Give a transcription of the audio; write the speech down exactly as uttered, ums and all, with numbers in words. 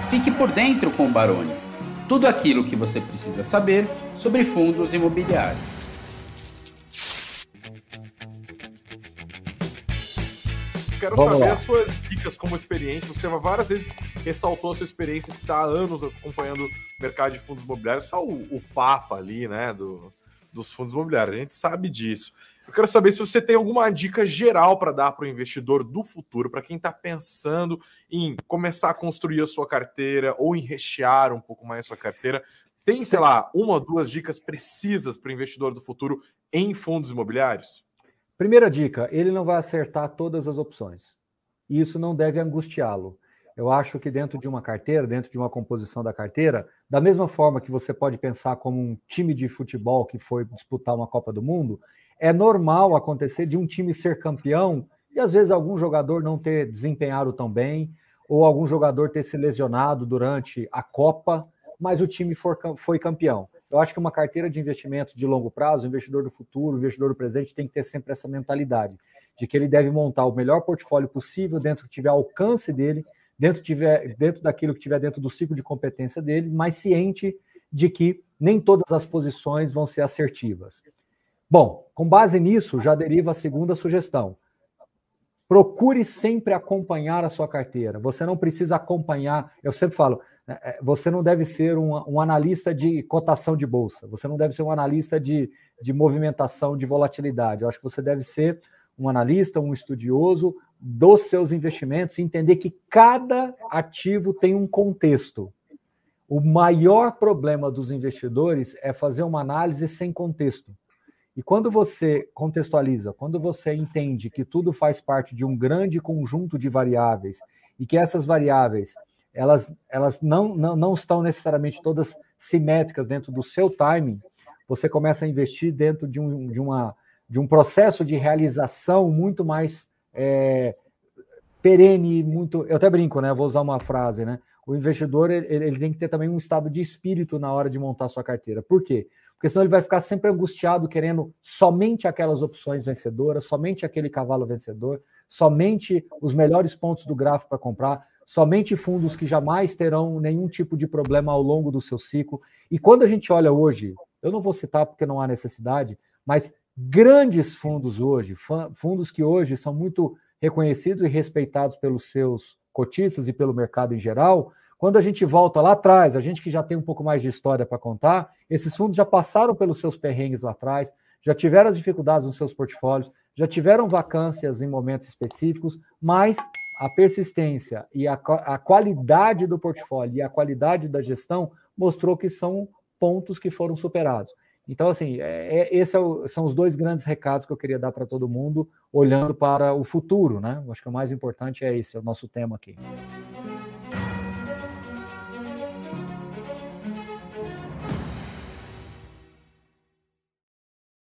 Fique por dentro com o Baroni. Tudo aquilo que você precisa saber sobre fundos imobiliários. Quero Vamos saber lá. As suas dicas como experiente. Você várias vezes ressaltou a sua experiência de estar há anos acompanhando o mercado de fundos imobiliários. Só o, o papa ali, né, do, dos fundos imobiliários. A gente sabe disso. Eu quero saber se você tem alguma dica geral para dar para o investidor do futuro, para quem está pensando em começar a construir a sua carteira ou em rechear um pouco mais a sua carteira. Tem, sei lá, uma ou duas dicas precisas para o investidor do futuro em fundos imobiliários? Primeira dica, ele não vai acertar todas as opções. E isso não deve angustiá-lo. Eu acho que dentro de uma carteira, dentro de uma composição da carteira, da mesma forma que você pode pensar como um time de futebol que foi disputar uma Copa do Mundo, é normal acontecer de um time ser campeão e às vezes algum jogador não ter desempenhado tão bem, ou algum jogador ter se lesionado durante a Copa, mas o time for, foi campeão. Eu acho que uma carteira de investimentos de longo prazo, o investidor do futuro, o investidor do presente, tem que ter sempre essa mentalidade de que ele deve montar o melhor portfólio possível dentro que tiver alcance dele, dentro, tiver, dentro daquilo que tiver dentro do ciclo de competência dele, mas ciente de que nem todas as posições vão ser assertivas. Bom, com base nisso, já deriva a segunda sugestão. Procure sempre acompanhar a sua carteira. Você não precisa acompanhar, eu sempre falo, você não deve ser um, um analista de cotação de bolsa, você não deve ser um analista de, de movimentação, de volatilidade. Eu acho que você deve ser um analista, um estudioso dos seus investimentos, e entender que cada ativo tem um contexto. O maior problema dos investidores é fazer uma análise sem contexto. E quando você contextualiza, quando você entende que tudo faz parte de um grande conjunto de variáveis e que essas variáveis elas, elas não, não, não estão necessariamente todas simétricas dentro do seu timing, você começa a investir dentro de um, de uma, de um processo de realização muito mais é, perene, muito... Eu até brinco, né? Vou usar uma frase, né? O investidor ele, ele tem que ter também um estado de espírito na hora de montar sua carteira. Por quê? Porque senão ele vai ficar sempre angustiado, querendo somente aquelas opções vencedoras, somente aquele cavalo vencedor, somente os melhores pontos do gráfico para comprar, somente fundos que jamais terão nenhum tipo de problema ao longo do seu ciclo. E quando a gente olha hoje, eu não vou citar porque não há necessidade, mas grandes fundos hoje, fundos que hoje são muito reconhecidos e respeitados pelos seus cotistas e pelo mercado em geral, quando a gente volta lá atrás, a gente que já tem um pouco mais de história para contar, esses fundos já passaram pelos seus perrengues lá atrás, já tiveram as dificuldades nos seus portfólios, já tiveram vacâncias em momentos específicos, mas a persistência e a, a qualidade do portfólio e a qualidade da gestão mostrou que são pontos que foram superados. Então, assim, é, é, esses é são os dois grandes recados que eu queria dar para todo mundo, olhando para o futuro, né? Acho que o mais importante é esse, é o nosso tema aqui.